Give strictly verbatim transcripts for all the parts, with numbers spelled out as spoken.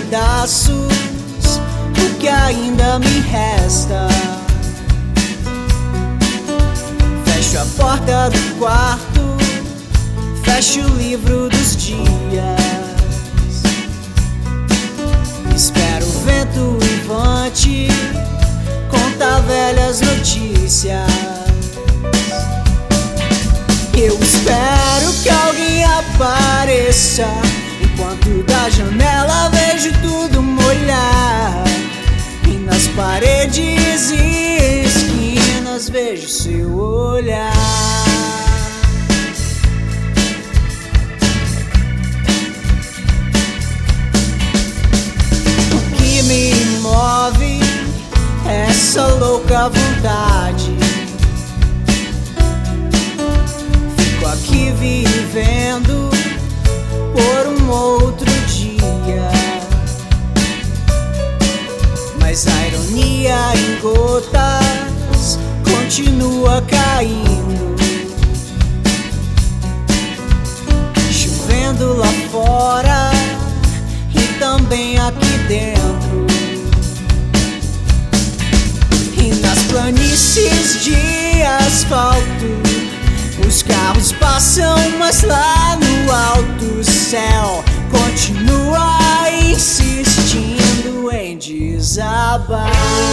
pedaços o que ainda me resta. Fecho a porta do quarto, fecho o livro dos dias. Espero o vento levante, conta velhas notícias. Eu espero que alguém apareça, enquanto da janela vejo tudo molhar. E nas paredes e esquinas vejo seu olhar. O que me move é essa louca vontade. Fico aqui vivendo por um outro dia, mas a ironia em gotas continua caindo. Chovendo lá fora e também aqui dentro. E nas planícies de asfalto os carros passam, mas lá no alto céu continua insistindo em desabar.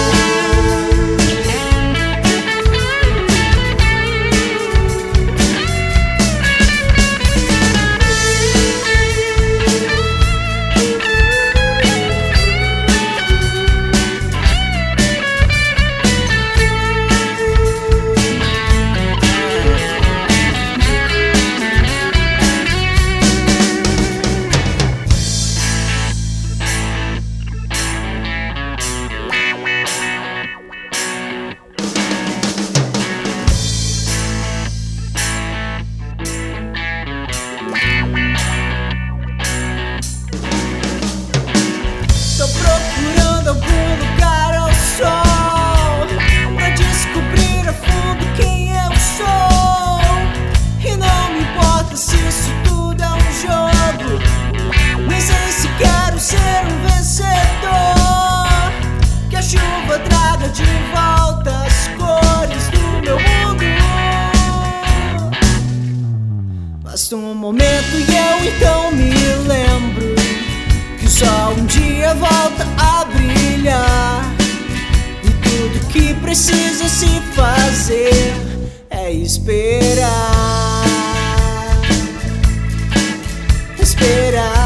Tô procurando algum lugar ao sol pra descobrir a fundo quem eu sou. E não me importa se isso tudo é um jogo, nem sei se quero ser um vencedor. Que a chuva traga de volta as cores do meu mundo. Basta um momento e eu então me lembro que o sol um dia volta a brilhar. E tudo que precisa se fazer é esperar. Esperar.